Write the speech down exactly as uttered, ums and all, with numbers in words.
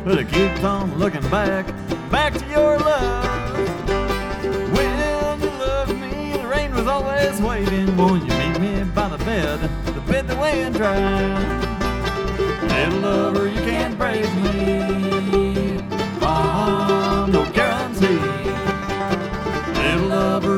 but it keeps on looking back, back to your love. When you loved me, the rain was always waiting. Won't you meet me by the bed, the bed that went dry? Little lover,